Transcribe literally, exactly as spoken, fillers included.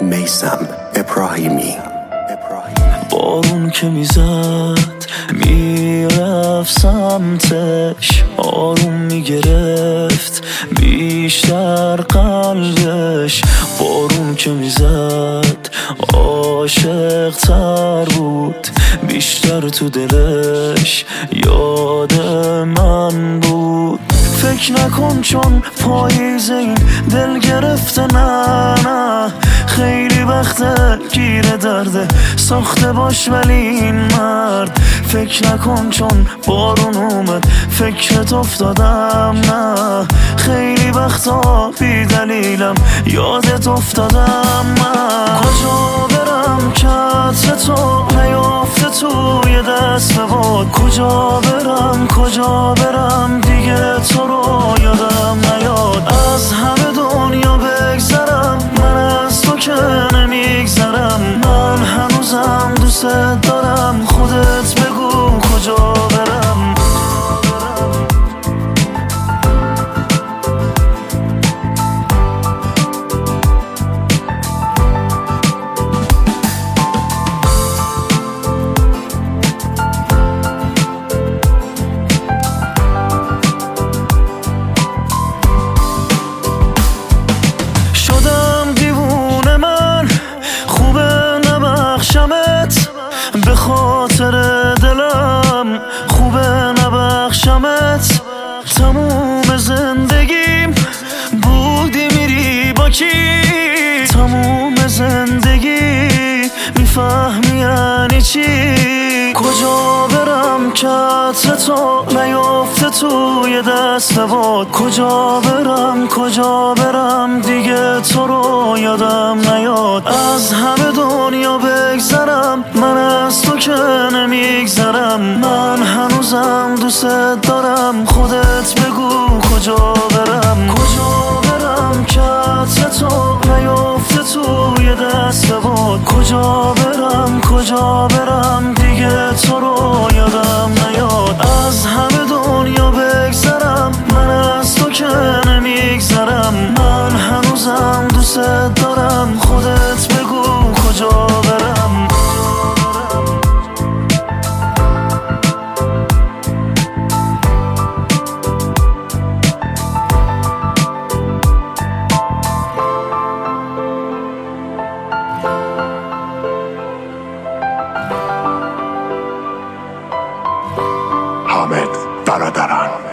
میثم ابراهیمی. بارون که میزد میرفت سمتش، آروم میگرفت بیشتر قلبش. بارون که میزد عاشق تر بود، بیشتر تو دلش یاد من بود. فکر نکن چون پاییز این دل گرفته، نه نه خیلی وقته گیر درده ساخته باش ولی این مرد. فکر نکن چون بارون اومد فکرت افتادم، نه خیلی وقتا بی دلیلم یادت افتادم. من کجا برم که عطر تو نیافته توی دست باد، کجا برم کجا برم دیگه تو رو یادم نیاد. از همه دنیا بگذرم من از تو که نمیگذرم، من هنوزم دوست دارم، خودت بگو کجا برم. به خاطر دلم خوبه نبخشمت، تموم زندگیم بودی میری با کی، تموم زندگی میفهمی یعنی چی. کجا برم که عطر تو نیافته توی دست باد، کجا برم کجا برم دیگه تو رو یادم نیاد. از همه دنیا بگذرم من از تو که نمیگذرم، من هنوزم دوست دارم، خودت بگو کجا برم. کجا برم که عطر تو نیافته توی دست باد، کجا برم کجا برم دیگه تو رو یادم نیاد. از همه دنیا بگذرم من از تو که نمیگذرم، من هنوزم دوست دارم، خودت بگو کجا برم. حامد برادران.